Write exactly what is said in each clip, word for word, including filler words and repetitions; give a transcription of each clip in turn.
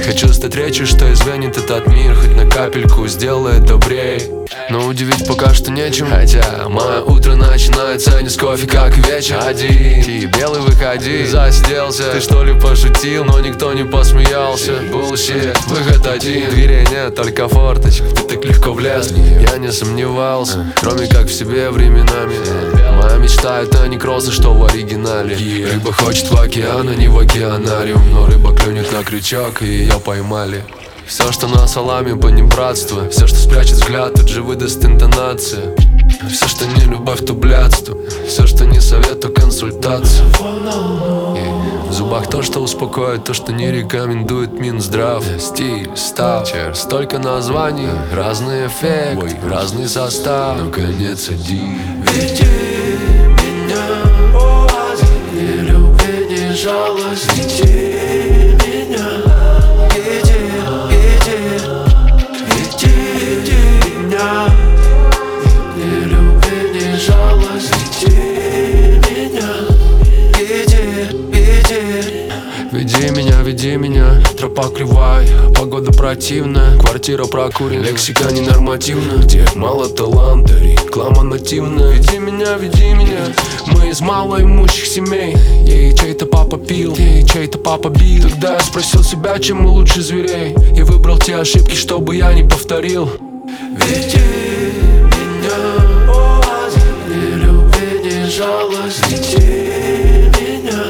Хочу стать речью, что изменит этот мир, хоть на капельку сделает добрей. Но удивить пока что нечем, хотя мое утро начинается не с кофе, как вечер. Один, и белый выходи, засиделся. Ты что ли пошутил, но никто не посмеялся. Bullshit, выход один, дверей нет, только форточка. Ты так легко влез, я не сомневался, кроме как в себе временами. Моя мечта — это не кроссы, что в оригинале. Рыба хочет в океан, а не в океанариум. Но рыба клюнет на крючок, и ее поймали. Все, что на саламе, понебратство. Все, что спрячет взгляд, тут же выдаст интонация. Все, что не любовь, то блядство. Все, что не совет, то консультация. И в зубах то, что успокоит, то, что не рекомендует Минздрав. Стиль, став, столько названий, разный эффект, ой, разный состав. Наконец иди, веди меня, ни любви, ни жалости, веди меня. Веди меня, веди меня, тропа кривая, погода противная, квартира прокурена, лексика ненормативная, где мало таланта, реклама нативная. Веди меня, веди меня, мы из малоимущих семей. Ей чей-то папа пил, ей чей-то папа бил. Тогда я спросил себя, чем мы лучше зверей, и выбрал те ошибки, чтобы я не повторил. Веди меня, ни любви, ни жалости, веди меня.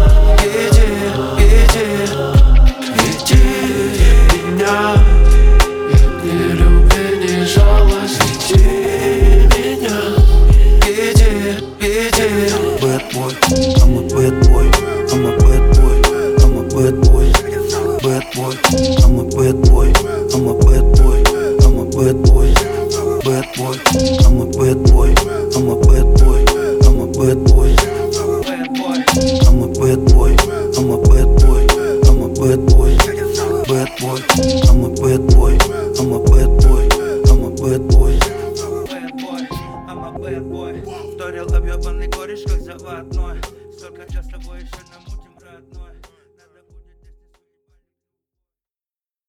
I'm a bad boy, I'm a bad boy, I'm a bad boy, bad boy, I'm a bad boy, I'm a bad boy, I'm a bad boy, bad boy, I'm a bad boy, I'm a bad boy, I'm a bad boy, I'm a bad boy, I'm a bad boy, I'm a bad boy, bad boy, I'm a bad boy, I'm a bad boy, I'm a bad boy. I'm a bad boy. Вторил объебанный кореш, как заводной. Столько раз с тобой еще на